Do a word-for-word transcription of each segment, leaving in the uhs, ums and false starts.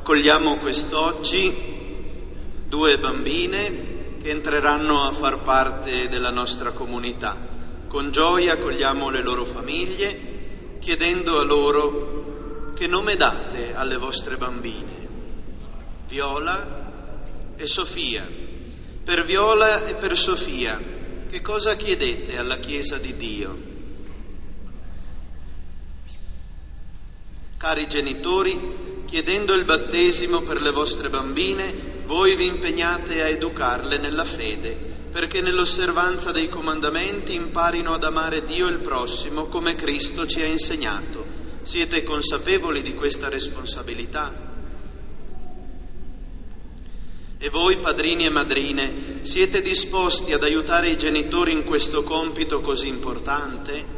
Accogliamo quest'oggi due bambine che entreranno a far parte della nostra comunità. Con gioia accogliamo le loro famiglie, chiedendo a loro: che nome date alle vostre bambine? Viola e Sofia. Per Viola e per Sofia, che cosa chiedete alla Chiesa di Dio? Cari genitori, chiedendo il battesimo per le vostre bambine, voi vi impegnate a educarle nella fede, perché nell'osservanza dei comandamenti imparino ad amare Dio e il prossimo come Cristo ci ha insegnato. Siete consapevoli di questa responsabilità? E voi, padrini e madrine, siete disposti ad aiutare i genitori in questo compito così importante?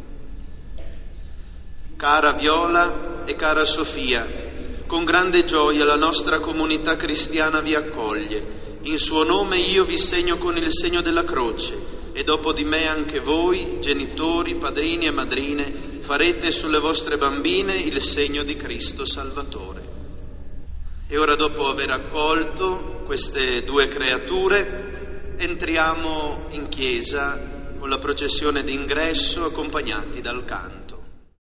Cara Viola e cara Sofia, con grande gioia la nostra comunità cristiana vi accoglie. In suo nome io vi segno con il segno della croce e dopo di me anche voi, genitori, padrini e madrine, farete sulle vostre bambine il segno di Cristo Salvatore. E ora, dopo aver accolto queste due creature, entriamo in chiesa con la processione d'ingresso accompagnati dal canto.